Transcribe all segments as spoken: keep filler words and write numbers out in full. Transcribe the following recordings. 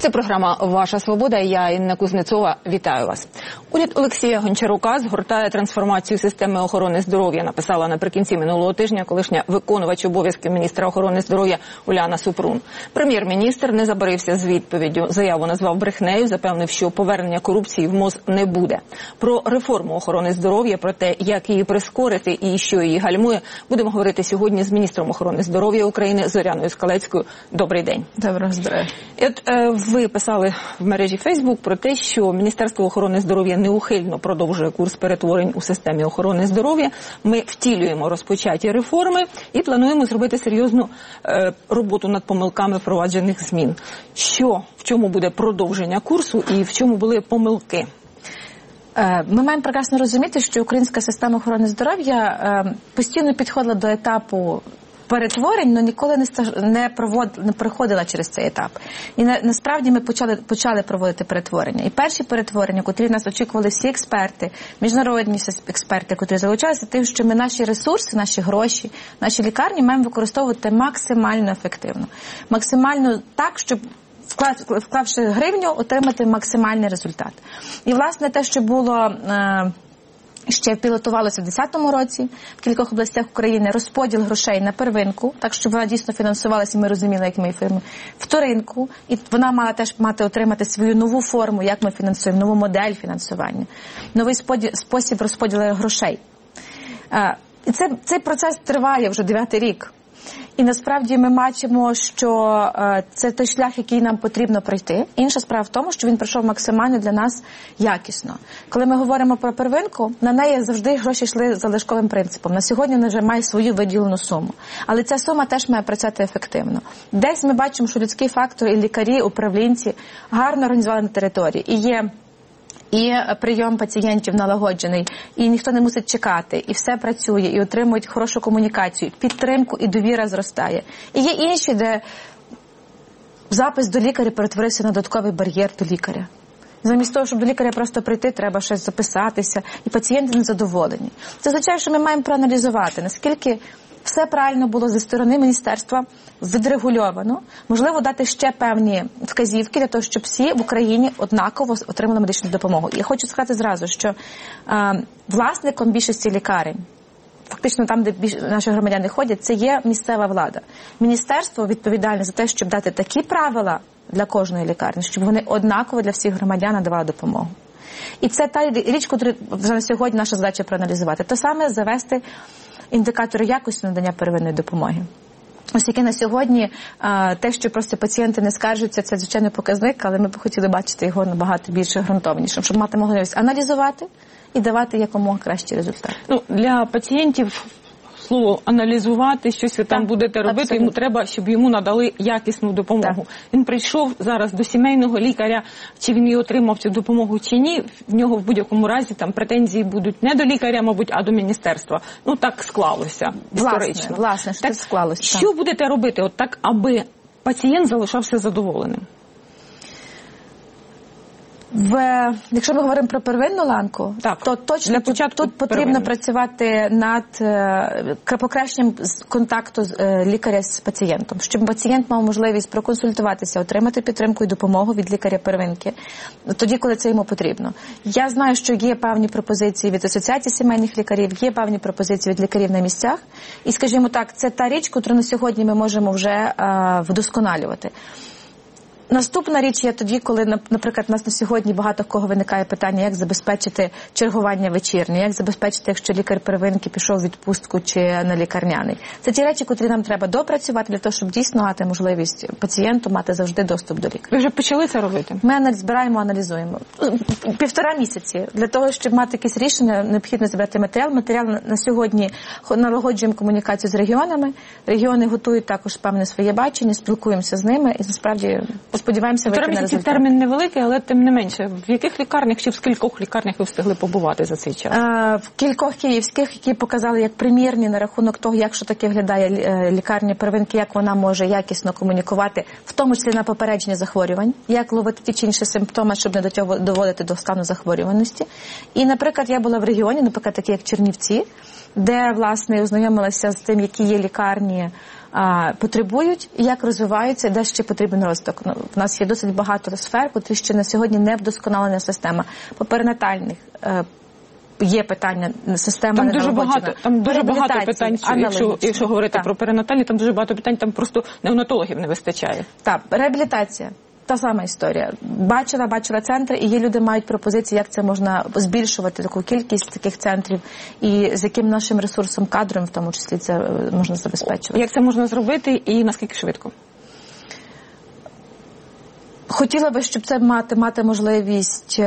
Це програма «Ваша свобода». Я, Інна Кузнецова, вітаю вас. Уряд Олексія Гончарука згортає трансформацію системи охорони здоров'я, написала наприкінці минулого тижня колишня виконувач обов'язків міністра охорони здоров'я Уляна Супрун. Прем'єр-міністр не забарився з відповіддю. Заяву назвав брехнею, запевнив, що повернення корупції в МОЗ не буде. Про реформу охорони здоров'я, про те, як її прискорити і що її гальмує, будемо говорити сьогодні з міністром охорони здоров'я України Зоряною Скалецькою. Добрий день. Доброго здоров'я. От е, ви писали в мережі Фейсбук про те, що Міністерство охорони здоров'я неухильно продовжує курс перетворень у системі охорони здоров'я. Ми втілюємо розпочаті реформи і плануємо зробити серйозну е, роботу над помилками впроваджених змін. Що, в чому буде продовження курсу і в чому були помилки? Ми маємо прекрасно розуміти, що українська система охорони здоров'я постійно підходила до етапу перетворень, але ніколи не, стаж... не, провод... не проходила через цей етап. І на... насправді ми почали, почали проводити перетворення. І перші перетворення, котрі нас очікували всі експерти, міжнародні експерти, котрі залучалися, тим, що ми наші ресурси, наші гроші, наші лікарні маємо використовувати максимально ефективно. Максимально так, щоб вклавши гривню, отримати максимальний результат. І, власне, те, що було е, ще пілотувалося в двадцять десятому році в кількох областях України, розподіл грошей на первинку, так, щоб вона дійсно фінансувалася, і ми розуміли, як ми її фірми, вторинку, і вона мала теж мати отримати свою нову форму, як ми фінансуємо, нову модель фінансування, новий спосіб розподілу грошей. Е, і це, цей процес триває вже дев'ятий рік. І насправді ми бачимо, що е, це той шлях, який нам потрібно пройти. Інша справа в тому, що він пройшов максимально для нас якісно. Коли ми говоримо про первинку, на неї завжди гроші йшли залишковим принципом. На сьогодні вона вже має свою виділену суму. Але ця сума теж має працювати ефективно. Десь ми бачимо, що людський фактор і лікарі, управлінці гарно організували на території. І є і прийом пацієнтів налагоджений, і ніхто не мусить чекати, і все працює, і отримують хорошу комунікацію, підтримку і довіра зростає. І є інші, де запис до лікаря перетворився на додатковий бар'єр до лікаря. Замість того, щоб до лікаря просто прийти, треба щось записатися, і пацієнти незадоволені. Це означає, що ми маємо проаналізувати, наскільки все правильно було зі сторони міністерства відрегульовано. Можливо, дати ще певні вказівки для того, щоб всі в Україні однаково отримали медичну допомогу. І я хочу сказати зразу, що е, власником більшості лікарень, фактично там, де більш, наші громадяни ходять, це є місцева влада. Міністерство відповідальне за те, щоб дати такі правила для кожної лікарні, щоб вони однаково для всіх громадян надавали допомогу. І це та річ, яку на сьогодні наша задача проаналізувати. Те саме завести індикатори якості надання первинної допомоги. Оскільки на сьогодні те, що просто пацієнти не скаржуються, це звичайний показник, але ми б хотіли бачити його набагато більше ґрунтовнішим, щоб мати можливість аналізувати і давати якомога кращий результат. Ну, для пацієнтів слово аналізувати, щось ви там так, будете робити, абсолютно. Йому треба, щоб йому надали якісну допомогу. Так. Він прийшов зараз до сімейного лікаря, чи він її отримав цю допомогу чи ні, в нього в будь-якому разі там претензії будуть не до лікаря, мабуть, а до міністерства. Ну так склалося історично. Власне, власне що так, так склалося. Що так. будете робити от так, аби пацієнт залишався задоволеним? В, якщо ми говоримо про первинну ланку, так, то точно тут, тут потрібно первинну. працювати над е, покращенням контакту з, е, лікаря з пацієнтом, щоб пацієнт мав можливість проконсультуватися, отримати підтримку і допомогу від лікаря первинки, тоді, коли це йому потрібно. Я знаю, що є певні пропозиції від Асоціації сімейних лікарів, є певні пропозиції від лікарів на місцях, і, скажімо так, це та річ, яку на сьогодні ми можемо вже е, вдосконалювати. Наступна річ є тоді, коли, наприклад, у нас на сьогодні багато в кого виникає питання, як забезпечити чергування вечірнє, як забезпечити, якщо лікар первинки пішов в відпустку чи на лікарняний. Це ті речі, котрі нам треба допрацювати для того, щоб дійсно мати можливість пацієнту мати завжди доступ до лікаря. Ви вже почали це робити? Ми збираємо, аналізуємо. Півтора місяці. Для того, щоб мати якісь рішення, необхідно збирати матеріал. Матеріал на сьогодні налагоджуємо комунікацію з регіонами. Регіони готують також певне своє бачення, спілкуємося з ними і, насправді, сподіваємося вийти на результат. Термін невеликий, але тим не менше. В яких лікарнях чи в скількох лікарнях ви встигли побувати за цей час? А, в кількох київських, які показали як примірні на рахунок того, як що таке виглядає лікарня первинки, як вона може якісно комунікувати, в тому числі на попередження захворювань, як ловити ті чи інші симптоми, щоб не до цього доводити до стану захворюваності. І, наприклад, я була в регіоні, наприклад, такі як Чернівці, де, власне, ознайомилася з тим, які є лікарні, а, потребують, як розвиваються, де ще потрібен розвиток. Ну, в нас є досить багато сфер, котрі ще на сьогодні не вдосконалена система. По перинатальних е, є питання, система там не дуже налагоджена. багато, там дуже багато питань, якщо, якщо говорити так. про перинатальні, там дуже багато питань, там просто неонатологів не вистачає. Так, реабілітація. Та сама історія. Бачила, бачила центри, і є люди, мають пропозиції, як це можна збільшувати, таку кількість таких центрів, і з яким нашим ресурсом, кадром, в тому числі, це можна забезпечувати. Як це можна зробити і наскільки швидко? Хотіла би, щоб це мати, мати можливість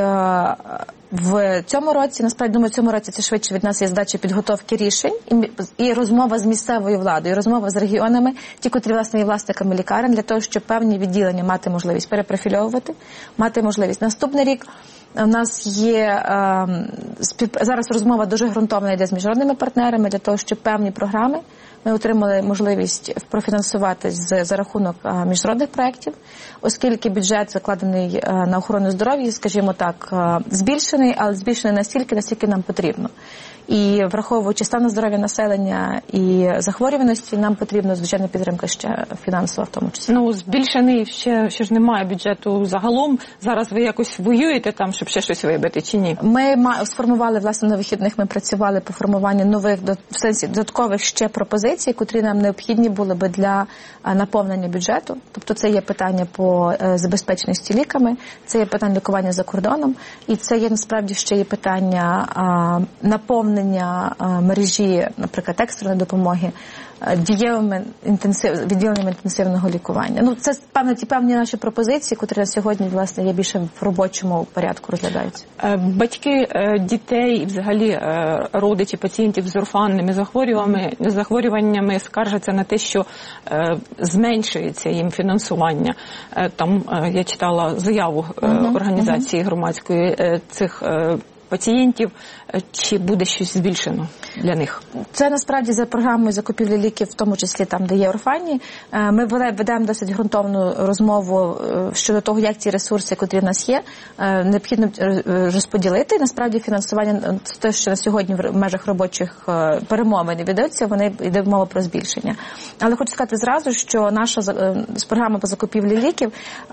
в цьому році. Насправді, думаю, в цьому році це швидше від нас є здача підготовки рішень і, і розмова з місцевою владою, і розмова з регіонами, ті, котрі, власне, є власниками лікарень, для того, щоб певні відділення мати можливість перепрофільовувати, мати можливість. Наступний рік у нас є е, спів... зараз розмова дуже ґрунтовна йде з міжнародними партнерами, для того, щоб певні програми ми отримали можливість профінансувати з, за рахунок а, міжнародних проєктів, оскільки бюджет закладений а, на охорону здоров'я, скажімо так, а, збільшений, але збільшений настільки, наскільки нам потрібно. І враховуючи стан здоров'я населення і захворюваності, нам потрібна, звичайно, підтримка ще фінансова в тому числі. Ну, збільшений, ще, ще ж немає бюджету загалом. Зараз ви якось воюєте там, щоб ще щось вибити, чи ні? Ми сформували, власне, на вихідних ми працювали по формуванню нових, в сенсі, додаткових ще пропозицій, котрі нам необхідні були би для наповнення бюджету. Тобто це є питання по забезпеченості ліками, це є питання лікування за кордоном, і це є, насправді, ще є питання наповнення мережі, наприклад, екстреної допомоги дієвими інтенсив, відділеннями інтенсивного лікування. Ну, це певні, ті певні наші пропозиції, які на сьогодні, власне, є більше в робочому порядку розглядаються. Батьки дітей і взагалі родичі пацієнтів з орфанними захворюваннями, захворюваннями скаржаться на те, що зменшується їм фінансування. Там я читала заяву uh-huh, організації uh-huh. громадської цих пацієнтів, чи буде щось збільшено для них? Це насправді за програмою закупівлі ліків, в тому числі там, де є орфанні. Ми ведемо досить ґрунтовну розмову щодо того, як ці ресурси, які в нас є, необхідно розподілити. Насправді фінансування, те, що на сьогодні в межах робочих перемовин ведуться, вони йде мова про збільшення. Але хочу сказати зразу, що наша програма по закупівлі ліків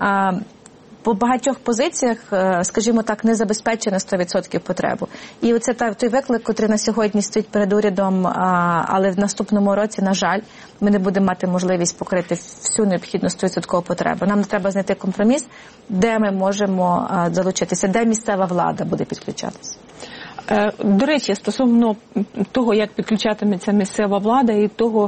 по багатьох позиціях, скажімо так, не забезпечена сто відсотків потребу. І оце той виклик, який на сьогодні стоїть перед урядом, але в наступному році, на жаль, ми не будемо мати можливість покрити всю необхідну сто відсотків потребу. Нам треба знайти компроміс, де ми можемо залучитися, де місцева влада буде підключатися. До речі, стосовно того, як підключатиметься місцева влада і того,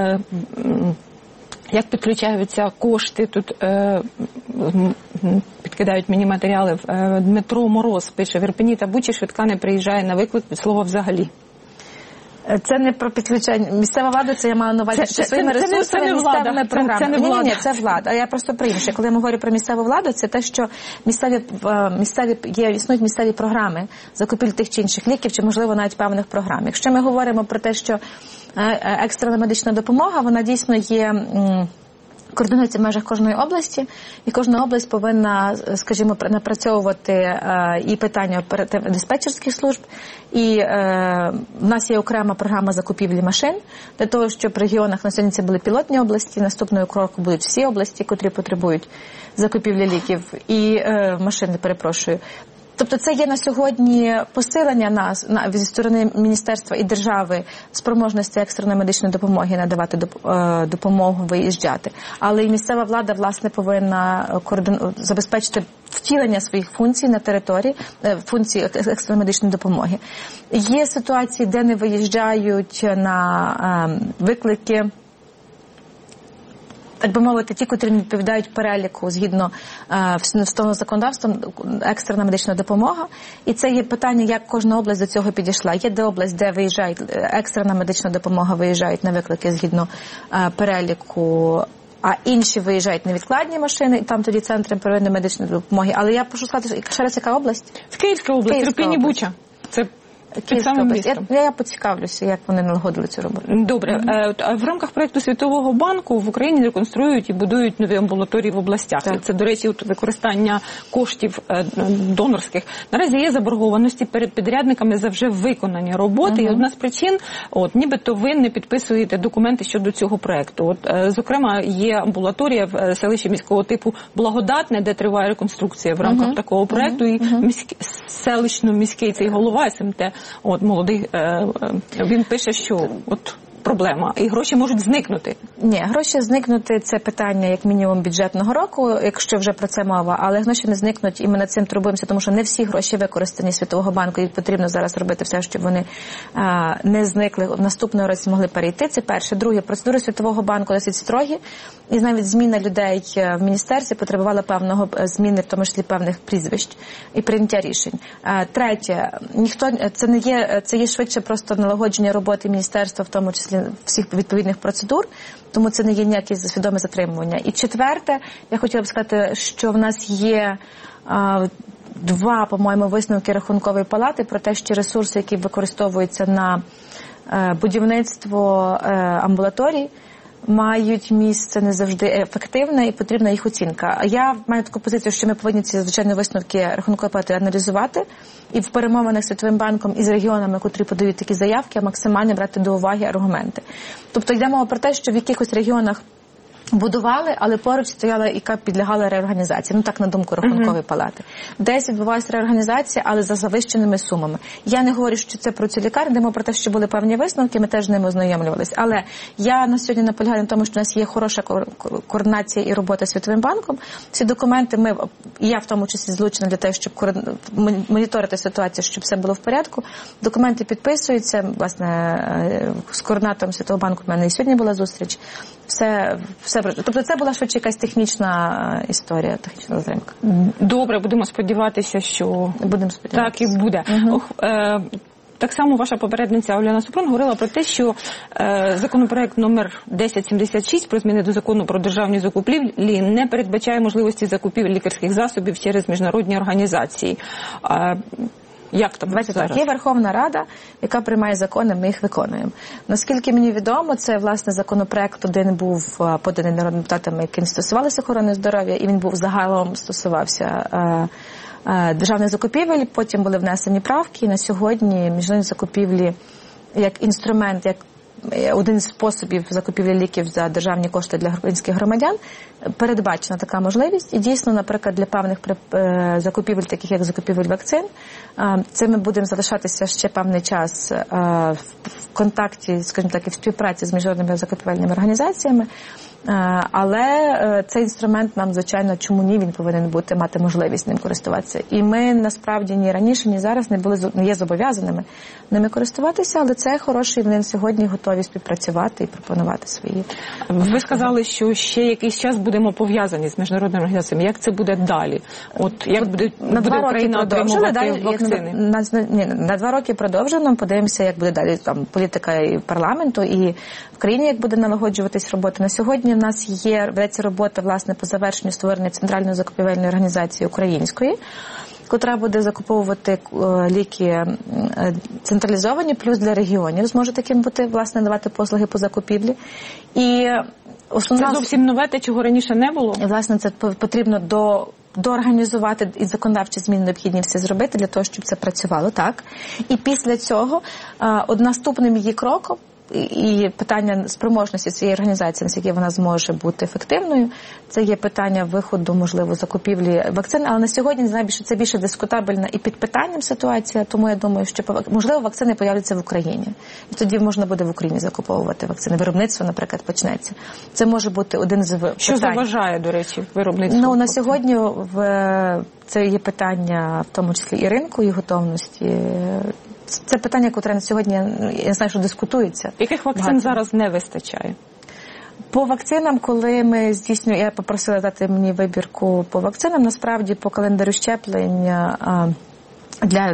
як підключаються кошти, тут е, підкидають мені матеріали. Е, Дмитро Мороз пише, в Ірпені та Бучі швидка не приїжджає на виклик від слова взагалі. Це не про підключення. Місцева влада, це я маю на увазі, що своїми ресурсами, місцевими програмами. Ні, ні, ні, це влада. А я просто про інше. Коли я говорю про місцеву владу, це те, що місцеві, місцеві є, існують місцеві програми закупівлі тих чи інших ліків, чи, можливо, навіть певних програм. Якщо ми говоримо про те, що екстрена медична допомога, вона дійсно є... координується в межах кожної області, і кожна область повинна, скажімо, напрацьовувати е, і питання оперативно-диспетчерських служб, і е, в нас є окрема програма закупівлі машин, для того, щоб в регіонах, на сьогодні це були пілотні області, наступною кроком будуть всі області, котрі потребують закупівлі ліків, і е, машини, перепрошую. Тобто це є на сьогодні посилення нас на, зі сторони міністерства і держави спроможності екстреної медичної допомоги надавати допомогу, виїжджати. Але і місцева влада, власне, повинна координу... забезпечити втілення своїх функцій на території, функцій екстреної медичної допомоги. Є ситуації, де не виїжджають на виклики, так би мовити, ті, котрі не відповідають переліку згідно е, з того законодавством, екстрена медична допомога. І це є питання, як кожна область до цього підійшла. Є де область, де виїжджають, екстрена медична допомога виїжджають на виклики згідно е, переліку, а інші виїжджають невідкладні машини, і там тоді центри первинної медичної допомоги. Але я прошу сказати, ще раз, яка область? В Київська область, Ірпінь і Буча. Це Київська область. Я, я поцікавлюся, як вони налагодили цю роботу. Добре. Mm-hmm. В рамках проєкту Світового банку в Україні реконструюють і будують нові амбулаторії в областях. Так. Це, до речі, от використання коштів донорських. Наразі є заборгованості перед підрядниками за вже виконані роботи. Mm-hmm. І одна з причин, от, нібито ви не підписуєте документи щодо цього проєкту. От, зокрема, є амбулаторія в селищі міського типу Благодатне, де триває реконструкція в рамках mm-hmm. такого проєкту. Mm-hmm. І міськ... селищно-міський цей голова СМТ, от, молодий, е, він пише, що от проблема, і гроші можуть зникнути. Ні, гроші зникнути – це питання, як мінімум, бюджетного року, якщо вже про це мова, але гроші не зникнуть, і ми над цим турбуємося, тому що не всі гроші використані Світового банку, і потрібно зараз робити все, щоб вони а, не зникли, в наступного році могли перейти. Це перше. Друге, процедури Світового банку досить строгі, і навіть зміна людей в міністерстві потребувала певного зміни, в тому числі певних прізвищ і прийняття рішень. А, третє, ніхто, це не є, це є швидше просто налагодження роботи міністерства, в тому числі всіх відповідних процедур, тому це не є ніяке свідоме затримування. І четверте, я хотіла б сказати, що в нас є а, два, по-моєму, висновки Рахункової палати про те, що ресурси, які використовуються на а, будівництво а, амбулаторій, мають місце не завжди ефективне і потрібна їх оцінка. Я маю таку позицію, що ми повинні ці, звичайно, висновки Рахункової палати аналізувати і в перемовинах з Світовим банком і з регіонами, котрі подають такі заявки, максимально брати до уваги аргументи. Тобто йде мова про те, що в якихось регіонах будували, але поруч стояла, яка підлягала реорганізації. Ну так, на думку Рахункової uh-huh. палати. Десь відбувалася реорганізація, але за завищеними сумами. Я не говорю, що це про цю лікарню, йдемо про те, що були певні висновки, ми теж з ними ознайомлювалися. Але я на сьогодні наполягаю на тому, що у нас є хороша координація і робота з Світовим банком. Всі документи ми, і я в тому числі злучена для того, щоб моніторити ситуацію, щоб все було в порядку. Документи підписуються, власне, з координатором Світового банку в мене і сьогодні була зустріч. Все, все. Тобто це була швидше якась технічна історія, технічна затримка. Добре, будемо сподіватися, що будемо сподіватися. Так і буде. Угу. Ох, е, так само ваша попередниця Оляна Супрун говорила про те, що е, законопроект номер десять сімдесят шість про зміни до закону про державні закупівлі не передбачає можливості закупівель лікарських засобів через міжнародні організації. Е, Як там? Давайте так. Є Верховна Рада, яка приймає закони, ми їх виконуємо. Наскільки мені відомо, це, власне, законопроект один був поданий народними депутатами, яким стосувалися охорони здоров'я, і він був загалом стосувався е, е, державних закупівель, потім були внесені правки, і на сьогодні міжнародні закупівлі як інструмент, як один з способів закупівлі ліків за державні кошти для українських громадян, передбачена така можливість. І дійсно, наприклад, для певних закупівель, таких як закупівель вакцин, це ми будемо залишатися ще певний час в контакті, скажімо так, і в співпраці з міжнародними закупівельними організаціями. Але цей інструмент нам, звичайно, чому ні, він повинен бути, мати можливість ним користуватися. І ми, насправді, ні раніше, ні зараз не були, не є зобов'язаними ними користуватися, але це хороший, вони сьогодні готові співпрацювати і пропонувати свої. Ви сказали, що ще якийсь час будемо пов'язані з міжнародними організаціями. Як це буде далі? От як буде, на буде Україна отримувати далі, вакцини? На, на, ні, на два роки продовжено, подивимося, як буде далі там політика і парламенту, і в країні, як буде налагоджуватись робота. На сьогодні в нас є, ведеться робота, власне, по завершенню створення Центральної закупівельної організації української, котра буде закуповувати ліки централізовані, плюс для регіонів зможе таким бути, власне, давати послуги по закупівлі. І основна... Це зовсім нове, те, чого раніше не було? І, власне, це потрібно до... доорганізувати і законодавчі зміни необхідні всі зробити для того, щоб це працювало, так. І після цього од наступним її кроком і питання спроможності цієї організації, наскільки вона зможе бути ефективною, це є питання виходу, можливо, закупівлі вакцин, але на сьогодні, не знаю, більше, це більше дискутабельна і під питанням ситуація, тому я думаю, що, можливо, вакцини появляться в Україні. І тоді можна буде в Україні закуповувати вакцини. Виробництво, наприклад, почнеться. Це може бути один з питань. Що заважає, до речі, виробництво? Ну, на сьогодні в... це є питання, в тому числі і ринку, і готовності. Це питання, яке на сьогодні, я знаю, що дискутується. Яких вакцин багато зараз не вистачає? По вакцинам, коли ми здійснюємо, я попросила дати мені вибірку по вакцинам, насправді по календарю щеплення для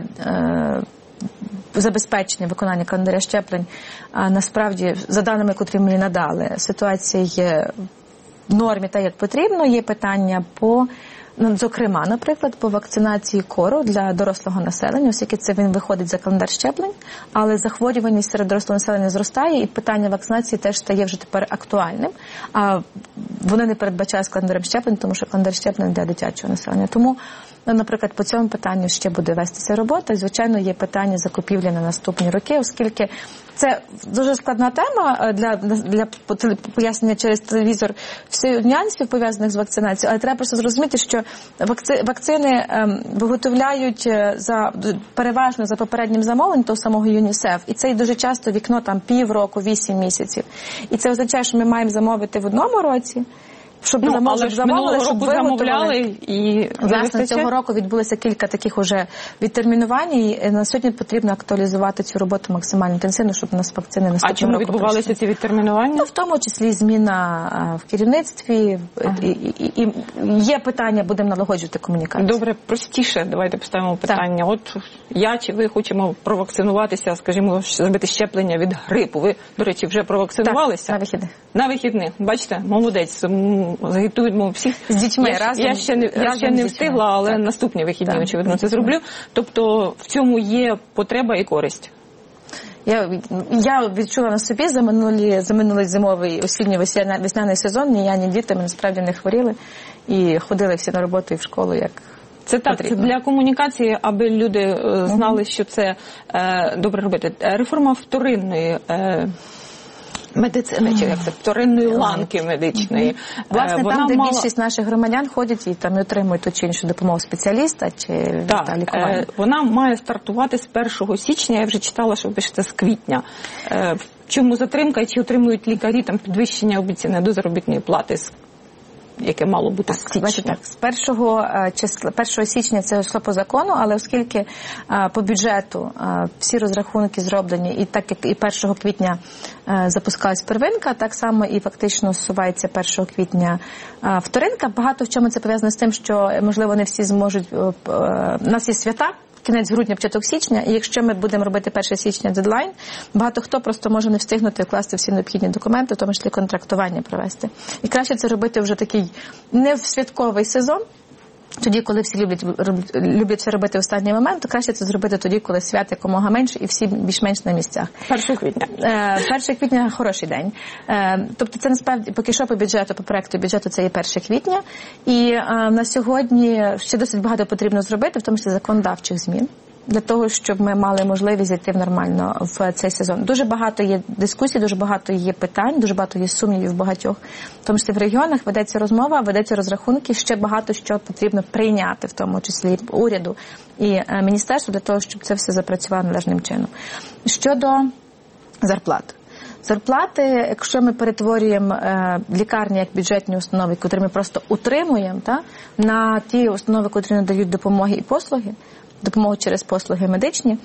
забезпечення виконання календаря щеплень, насправді, за даними, котрі мені надали, ситуація є в нормі, так як потрібно. Є питання по Зокрема, наприклад, по вакцинації кору для дорослого населення, оскільки це він виходить за календар щеплень, але захворюваність серед дорослого населення зростає, і питання вакцинації теж стає вже тепер актуальним. А вони не передбачають календарем щеплень, тому що календар щеплень для дитячого населення. Тому, наприклад, по цьому питанню ще буде вестися робота. І, звичайно, є питання закупівлі на наступні роки, оскільки це дуже складна тема для, для пояснення через телевізор всіх нюансів, пов'язаних з вакцинацією, але треба просто зрозуміти, що вакци, вакцини ем, виготовляють за, переважно за попереднім замовленням того самого ЮНІСЕФ, і це дуже часто вікно там півроку, вісім місяців. І це означає, що ми маємо замовити в одному році, щоб ну, замовили, але ж замовили, щоб року замовляли і власне цього року відбулося кілька таких уже відтермінувань, і на сьогодні потрібно актуалізувати цю роботу максимально інтенсивно, щоб у нас вакцини наступного року. А чому відбувалися прийшли. ці відтермінування? Ну, в тому числі зміна в керівництві, ага. і, і, і є питання, будемо налагоджувати комунікацію. Добре, простіше, давайте поставимо питання. Так. От я чи ви хочемо провакцинуватися, скажімо, зробити щеплення від грипу. Ви, до речі, вже провакцинувалися? Так, на вихідних. На вихідних. Бачите, молодець. Загітуємо всіх. З дітьми я, разом. Я ще не, я ще не встигла, але так. наступні вихідні, так. очевидно, це зроблю. Тобто в цьому є потреба і користь. Я, я відчула на собі за минулі, за минулий зимовий осінньо-весняний сезон, ні я, ні діти, ми насправді не хворіли і ходили всі на роботу і в школу, як Це так, це для комунікації, аби люди е, знали, що це е, добре робити. Реформа вторинної е, медицини, чи як це, вторинної ланки медичної. Власне, Вона там, де мала... більшість наших громадян ходять і там і отримують ту чи іншу допомогу спеціаліста чи так, лікування. Вона має стартувати з першого січня, я вже читала, що пишете з квітня. В чому затримка і чи отримують лікарі там підвищення обіцяне до заробітної плати, яке мало бути з січня? Так, з першого числа, першого січня це йшло по закону, але оскільки а, по бюджету а, всі розрахунки зроблені, і так як і першого квітня а, запускалась первинка, так само і фактично зсувається першого квітня а, вторинка. Багато в чому це пов'язано з тим, що, можливо, не всі зможуть, а, а, у нас є свята, кінець грудня, початок січня, і якщо ми будемо робити першого січня дедлайн, багато хто просто може не встигнути вкласти всі необхідні документи, в тому числі контрактування провести. І краще це робити вже такий не в святковий сезон, тоді, коли всі люблять, люблять це робити в останній момент, то краще це зробити тоді, коли свят якомога менше і всі більш-менш на місцях. першого квітня. першого квітня – хороший день. Тобто це насправді, поки що по бюджету, по проекту бюджету це є першого квітня. І на сьогодні ще досить багато потрібно зробити, в тому числі законодавчих змін, для того, щоб ми мали можливість зайти нормально в цей сезон. Дуже багато є дискусій, дуже багато є питань, дуже багато є сумнівів багатьох. В тому числі в регіонах ведеться розмова, ведеться розрахунки, ще багато що потрібно прийняти, в тому числі уряду і міністерству, для того, щоб це все запрацювало належним чином. Щодо зарплат. Зарплати, якщо ми перетворюємо е, лікарні як бюджетні установи, які ми просто утримуємо, та, на ті установи, які надають допомоги і послуги, допомогу через послуги медичні,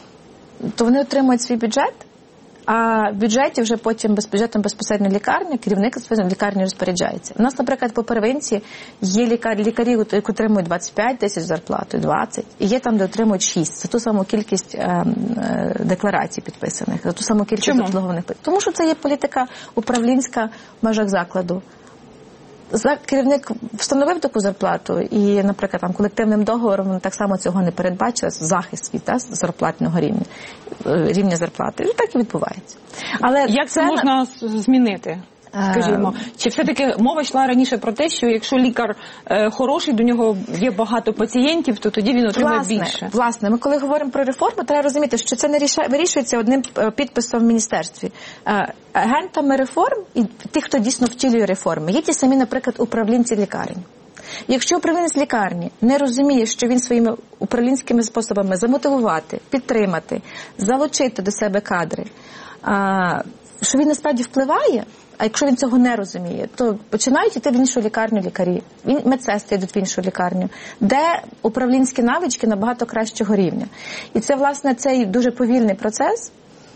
то вони отримують свій бюджет, а в бюджеті вже потім без бюджетом безпосередньо лікарня, керівник лікарні розпоряджається. У нас, наприклад, по первинці є лікарі, лікарі, які отримують двадцять п'ять тисяч зарплатою, двадцять, і є там, де отримують шість. За ту саму кількість е, е, декларацій підписаних, за ту саму кількість обслугованих. Тому що це є політика управлінська в межах закладу. Керівник встановив таку зарплату і, наприклад, там колективним договором так само цього не передбачили, захист свій, та, зарплатного рівня, рівня зарплати. І так і відбувається. Але як це можна змінити? Скажімо, чи все-таки мова йшла раніше про те, що якщо лікар е, хороший, до нього є багато пацієнтів, то тоді він отримає власне, більше? Власне, ми коли говоримо про реформу, треба розуміти, що це не рішає, вирішується одним підписом в міністерстві. Е, агентами реформ і тих, хто дійсно втілює реформи, є ті самі, наприклад, управлінці лікарень. Якщо управлінець лікарні не розуміє, що він своїми управлінськими способами замотивувати, підтримати, залучити до себе кадри, е, що він насправді впливає, а якщо він цього не розуміє, то починають йти в іншу лікарню лікарі, медсестри йдуть в іншу лікарню, де управлінські навички набагато кращого рівня. І це, власне, цей дуже повільний процес,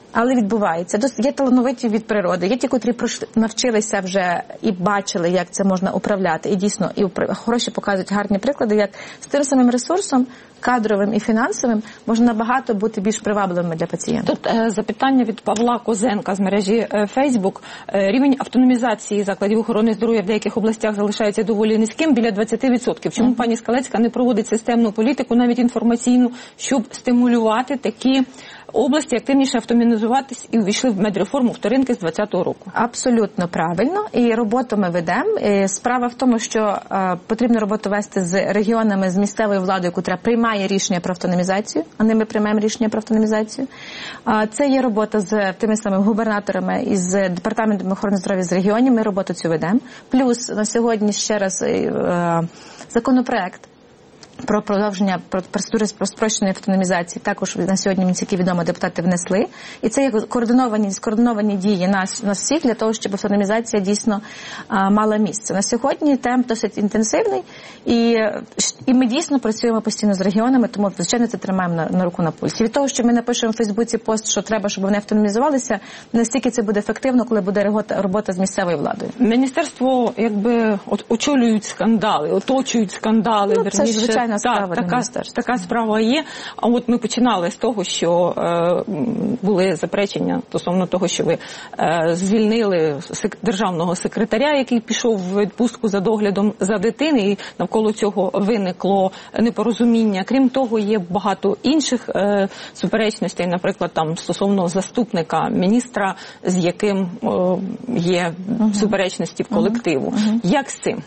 Але відбувається. Є талановиті від природи, є ті, котрі пройшли, навчилися вже і бачили, як це можна управляти. І дійсно, і хороші показують гарні приклади, як з тим самим ресурсом, кадровим і фінансовим, можна набагато бути більш привабливими для пацієнта. Тут е, запитання від Павла Козенка з мережі е, Facebook. Е, рівень автономізації закладів охорони здоров'я в деяких областях залишається доволі низьким, біля двадцять відсотків. Чому uh-huh. пані Скалецька не проводить системну політику, навіть інформаційну, щоб стимулювати такі області активніше автоматизуватись і увійшли в медреформу вторинки з двадцятого року? Абсолютно правильно. І роботу ми ведемо. І справа в тому, що е, потрібно роботу вести з регіонами, з місцевою владою, яка приймає рішення про автономізацію, а не ми приймаємо рішення про автономізацію. Е, це є робота з тими самими губернаторами і з департаментом охорони здоров'я з регіонів. Ми роботу цю ведемо. Плюс на сьогодні ще раз е, законопроект про продовження процедури спрощеної автономізації також на сьогодні, мені тільки відомо, депутати внесли. І це є координовані, скоординовані дії нас, нас всіх для того, щоб автономізація дійсно а, мала місце. На сьогодні темп досить інтенсивний, і, і ми дійсно працюємо постійно з регіонами, тому, звичайно, це тримаємо на, на руку на пульсі. Від того, що ми напишемо в Фейсбуці пост, що треба, щоб вони автономізувалися, настільки це буде ефективно, коли буде робота, робота з місцевою владою. Міністерство, якби, от, очолюють скандали, оточують скандали. Ну, це, звичайно, Так, така, така справа є. А от ми починали з того, що е, були заперечення стосовно того, що ви е, звільнили сек- державного секретаря, який пішов в відпустку за доглядом за дитини, і навколо цього виникло непорозуміння. Крім того, є багато інших е, суперечностей, наприклад, там стосовно заступника міністра, з яким е, є угу. суперечності в колективу. Угу. Як з цим?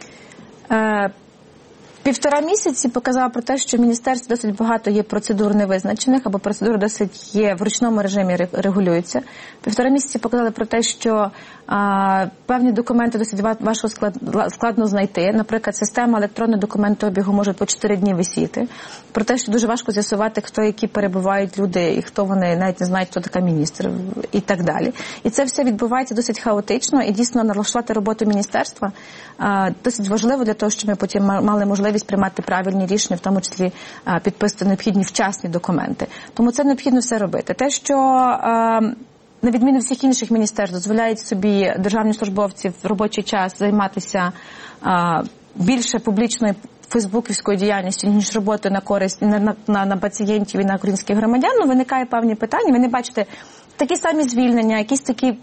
Е, Півтора місяці показала про те, що в міністерстві досить багато є процедур невизначених, або процедури досить є в ручному режимі регулюються. Півтора місяці показали про те, що а, певні документи досить важко склад, складно знайти. Наприклад, система електронного документообігу може по чотири дні висіти. Про те, що дуже важко з'ясувати, хто які перебувають люди, і хто вони, навіть не знають, хто така міністр, і так далі. І це все відбувається досить хаотично, і дійсно налаштувати роботу міністерства а, досить важливо для того, щоб ми потім мали можливість приймати правильні рішення, в тому числі а, підписати необхідні вчасні документи. Тому це необхідно все робити. Те, що а, на відміну всіх інших міністерств дозволяють собі державні службовці в робочий час займатися а, більше публічною фейсбуківською діяльністю, ніж роботою на користь на, на, на пацієнтів і на українських громадян, ну, виникає певні питання. Ви не бачите такі самі звільнення, якісь такі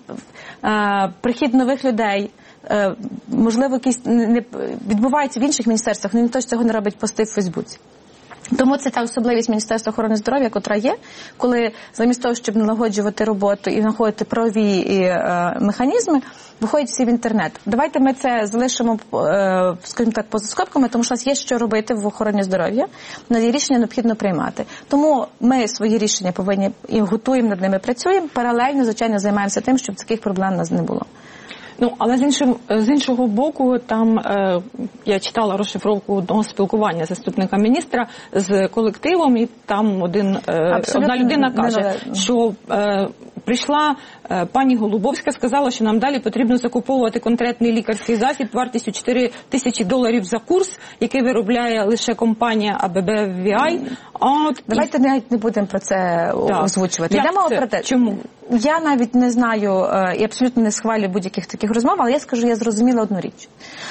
а, прихід нових людей, а, можливо, якісь не відбуваються в інших міністерствах, але ніхто ж цього не робить пости в Фейсбуці. Тому це та особливість Міністерства охорони здоров'я, котра є, коли замість того, щоб налагоджувати роботу і знаходити правові і, е, механізми, виходять всі в інтернет. Давайте ми це залишимо, е, скажімо так, поза скобками, тому що у нас є що робити в охороні здоров'я, на рішення необхідно приймати. Тому ми свої рішення повинні і готуємо, над ними працюємо, паралельно, звичайно, займаємося тим, щоб таких проблем у нас не було. Ну, але з іншого, з іншого боку, там е, я читала розшифровку одного спілкування заступника міністра з колективом, і там один, е, одна людина каже, не, що е, прийшла е, пані Голубовська, сказала, що нам далі потрібно закуповувати конкретний лікарський засіб вартістю чотири тисячі доларів за курс, який виробляє лише компанія ей бі бі ві ай. От, Давайте і... навіть не будемо про це так. озвучувати. Йдемо про те. Чому? Я навіть не знаю і абсолютно не схвалюю будь-яких таких розмов, але я скажу, я зрозуміла одну річ.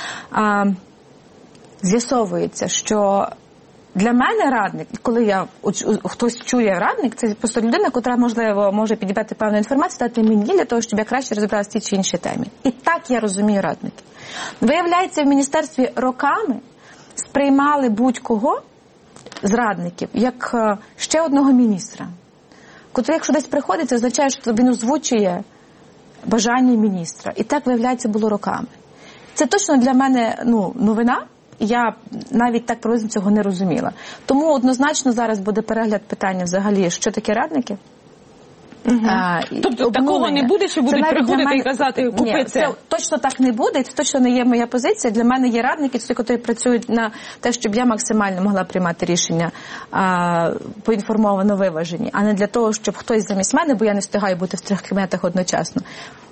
А, з'ясовується, що для мене радник, коли я хтось чує радник, це просто людина, яка, можливо, може підібрати певну інформацію, дати мені для того, щоб я краще розібралася в тій чи іншій темі. І так я розумію радники. Виявляється, в міністерстві роками сприймали будь-кого з радників як ще одного міністра. Котрий, якщо десь приходить, це означає, що він озвучує бажання міністра. І так, виявляється, було роками. Це точно для мене ну, новина. Я навіть так приблизно цього не розуміла. Тому однозначно зараз буде перегляд питання взагалі, що таке радники. Угу. А, тобто обнулення. Такого не буде, що будуть приходити мене... і казати, купи Ні, це? Це точно так не буде, це точно не є моя позиція. Для мене є радники, ті, які працюють на те, щоб я максимально могла приймати рішення а, поінформовано виважені, а не для того, щоб хтось замість мене, бо я не встигаю бути в трьох кабінетах одночасно,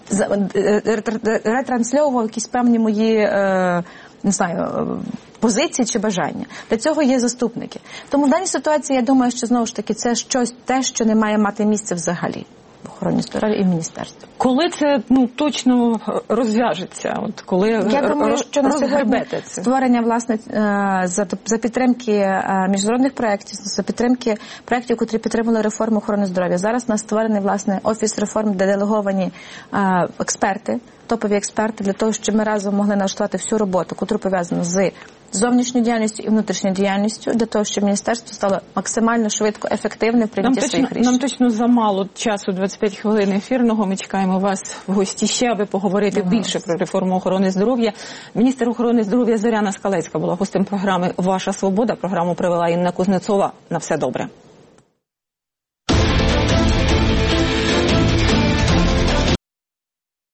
ретрансльовував якісь певні мої, е, не знаю, позиції чи бажання. Для цього є заступники. Тому в даній ситуації, я думаю, що знову ж таки це щось те, що не має мати місце взагалі в охорони здоров'я і міністерстві. Коли це ну точно розв'яжеться? От коли я думаю, що на сьогодні це? створення власне за, за підтримки міжнародних проєктів, за підтримки проєктів, які підтримували реформу охорони здоров'я. Зараз у нас створений власне офіс реформ, де делеговані а, експерти, топові експерти, для того, щоб ми разом могли налаштувати всю роботу, яку пов'язану з зовнішньою діяльністю і внутрішньою діяльністю, для того, щоб міністерство стало максимально швидко, ефективним в прийнятті своїх рішень. Нам точно замало часу, двадцять п'ять хвилин ефірного. Ми чекаємо вас в гості ще, аби поговорити ага. більше про реформу охорони здоров'я. Міністр охорони здоров'я Зоряна Скалецька була гостем програми «Ваша свобода». Програму провела Інна Кузнецова. На все добре.